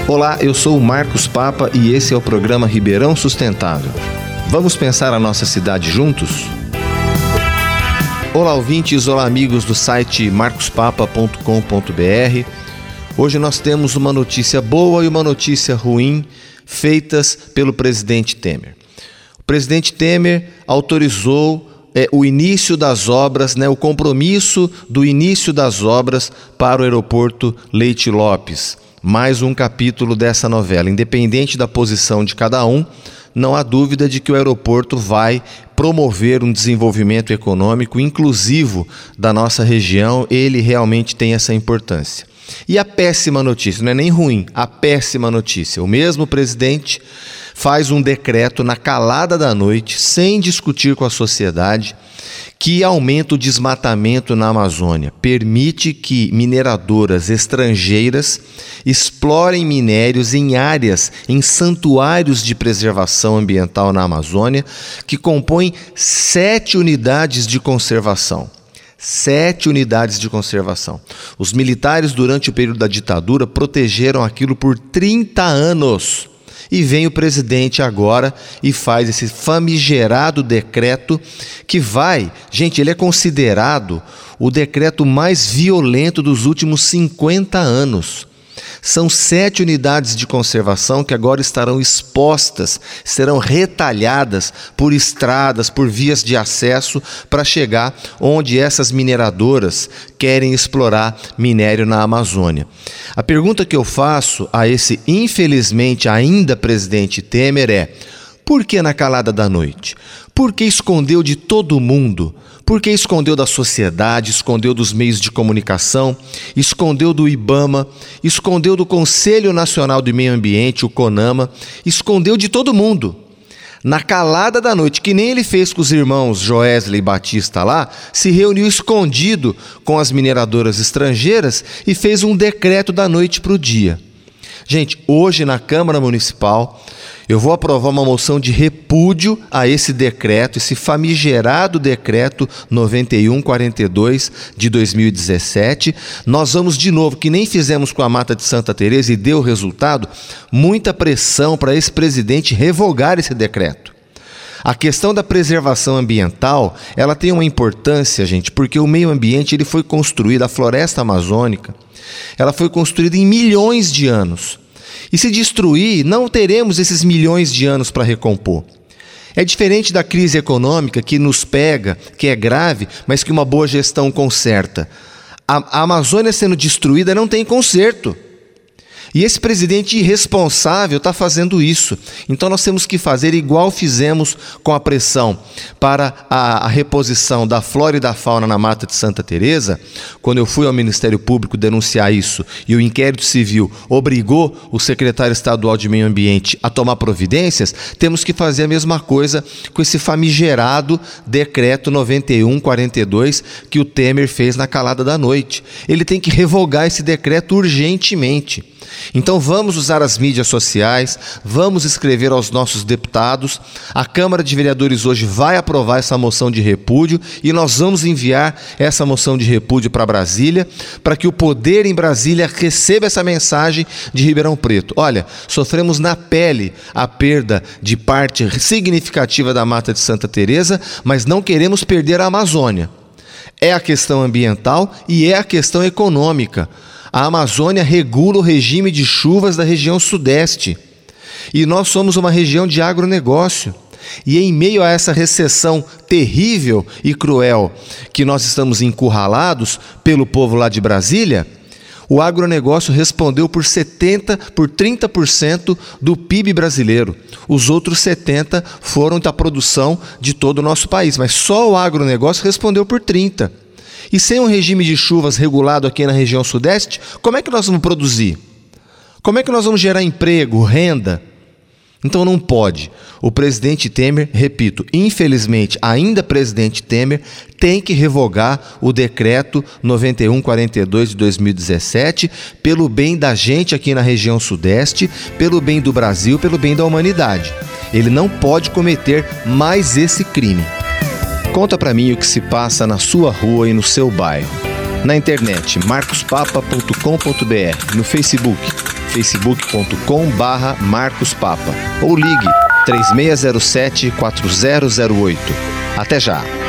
Olá, eu sou o Marcos Papa e esse é o programa Ribeirão Sustentável. Vamos pensar a nossa cidade juntos? Olá, ouvintes, olá, amigos do site marcospapa.com.br. Hoje nós temos uma notícia boa e uma notícia ruim feitas pelo presidente Temer. O presidente Temer autorizou o início das obras, o compromisso do início das obras para o aeroporto Leite Lopes. Mais um capítulo dessa novela. Independente da posição de cada um, não há dúvida de que o aeroporto vai promover um desenvolvimento econômico inclusivo da nossa região. Ele realmente tem essa importância. E a péssima notícia, não é nem ruim, a péssima notícia. O mesmo presidente faz um decreto na calada da noite, sem discutir com a sociedade, que aumenta o desmatamento na Amazônia, permite que mineradoras estrangeiras explorem minérios em áreas, em santuários de preservação ambiental na Amazônia, que compõem 7 unidades de conservação. 7 unidades de conservação. Os militares, durante o período da ditadura, protegeram aquilo por 30 anos. E vem o presidente agora e faz esse famigerado decreto que vai... Gente, ele é considerado o decreto mais violento dos últimos 50 anos. São 7 unidades de conservação que agora estarão expostas, serão retalhadas por estradas, por vias de acesso para chegar onde essas mineradoras querem explorar minério na Amazônia. A pergunta que eu faço a esse, infelizmente, ainda presidente Temer é: por que na calada da noite? Por que escondeu de todo mundo? Por que escondeu da sociedade, escondeu dos meios de comunicação, escondeu do IBAMA, escondeu do Conselho Nacional do Meio Ambiente, o CONAMA, escondeu de todo mundo? Na calada da noite, que nem ele fez com os irmãos Joesley e Batista lá, se reuniu escondido com as mineradoras estrangeiras e fez um decreto da noite para o dia. Gente, hoje na Câmara Municipal eu vou aprovar uma moção de repúdio a esse decreto, esse famigerado decreto 9142 de 2017. Nós vamos de novo, que nem fizemos com a Mata de Santa Teresa e deu resultado, muita pressão para esse presidente revogar esse decreto. A questão da preservação ambiental, ela tem uma importância, gente, porque o meio ambiente ele foi construído, a floresta amazônica, ela foi construída em milhões de anos. E se destruir, não teremos esses milhões de anos para recompor. É diferente da crise econômica que nos pega, que é grave, mas que uma boa gestão conserta. A Amazônia sendo destruída não tem conserto. E esse presidente irresponsável está fazendo isso. Então nós temos que fazer igual fizemos com a pressão para a reposição da flora e da fauna na Mata de Santa Teresa. Quando eu fui ao Ministério Público denunciar isso e o inquérito civil obrigou o secretário estadual de Meio Ambiente a tomar providências, temos que fazer a mesma coisa com esse famigerado decreto 9142 que o Temer fez na calada da noite. Ele tem que revogar esse decreto urgentemente. Então vamos usar as mídias sociais, vamos escrever aos nossos deputados. A Câmara de Vereadores hoje vai aprovar essa moção de repúdio e nós vamos enviar essa moção de repúdio para Brasília, para que o poder em Brasília receba essa mensagem de Ribeirão Preto. Olha, sofremos na pele a perda de parte significativa da Mata de Santa Teresa, mas não queremos perder a Amazônia. É a questão ambiental e é a questão econômica. A Amazônia regula o regime de chuvas da região sudeste. E nós somos uma região de agronegócio. E em meio a essa recessão terrível e cruel que nós estamos encurralados pelo povo lá de Brasília, o agronegócio respondeu por 30% do PIB brasileiro. Os outros 70% foram da produção de todo o nosso país, mas só o agronegócio respondeu por 30%. E sem um regime de chuvas regulado aqui na região sudeste, como é que nós vamos produzir? Como é que nós vamos gerar emprego, renda? Então não pode. O presidente Temer, repito, infelizmente ainda presidente Temer, tem que revogar o decreto 9142 de 2017 pelo bem da gente aqui na região sudeste, pelo bem do Brasil, pelo bem da humanidade. Ele não pode cometer mais esse crime. Conta pra mim o que se passa na sua rua e no seu bairro. Na internet, marcospapa.com.br, no Facebook, facebook.com/marcospapa ou ligue 3607-4008. Até já!